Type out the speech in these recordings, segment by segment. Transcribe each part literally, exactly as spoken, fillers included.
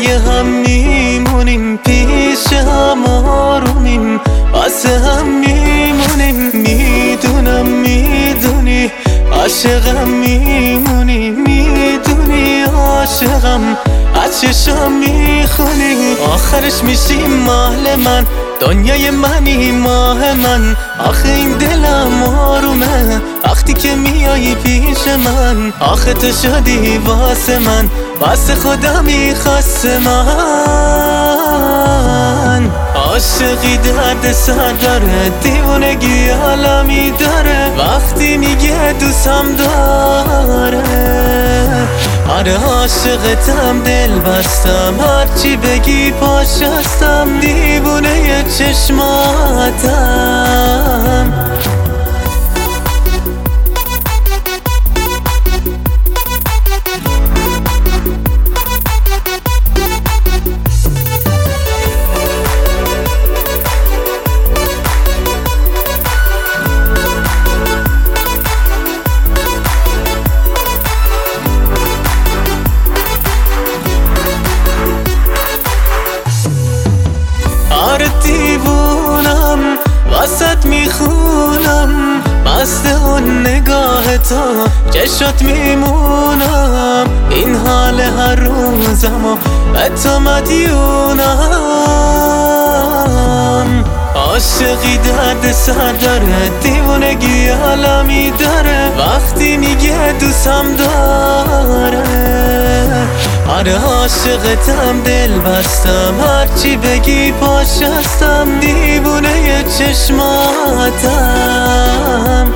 دنیای هم میمونیم، پیش هم آرومیم، واسه هم میمونیم. میدونم میدونی عاشقم، میمونی میدونی عاشقم، از چشم میخونی. آخرش میشی مال من، دنیای منی ماه من. آخه این دلم آرومه وقتی که میایی پیش من. آخه تو شدی واسه من، واسه خدا میخواسته من. عاشقی درد سر داره، دیوونگی عالمی داره وقتی میگه دوستم داره. آره عاشقتم، دل بستم، هرچی بگی پاش هستم، دیوونه چشماتم. دیوونم واسط میخونم، مست اون نگاه تو چشات میمونم. این حال هر روزم و به تو مدیونم. عاشقی درد سر داره، دیوونگی عالمی داره وقتی میگه دوستم داره. آره عاشقتم، دل بستم، هرچی بگی پاش هستم، دیوونه چشماتم.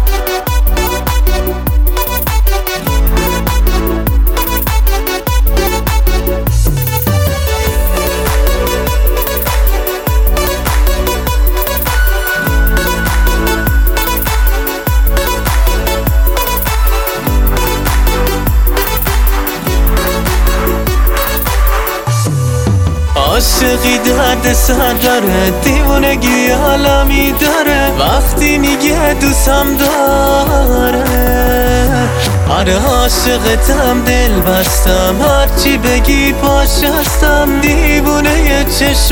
عاشقی درد سر داره، دیوونگی عالمی داره وقتی میگه دوستم داره. آره عاشقتم، دل بستم، هرچی بگی پاش هستم، دیوونه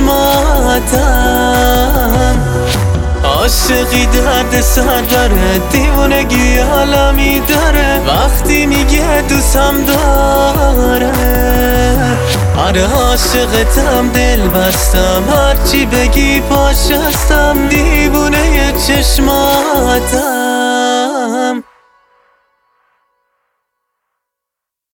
چشماتم. عاشقی درد سر داره، دیوونگی عالمی داره وقتی میگه دوستم داره. آره عاشقتم، دل بستم، هرچی بگی پاش هستم، دیوونه چشماتم.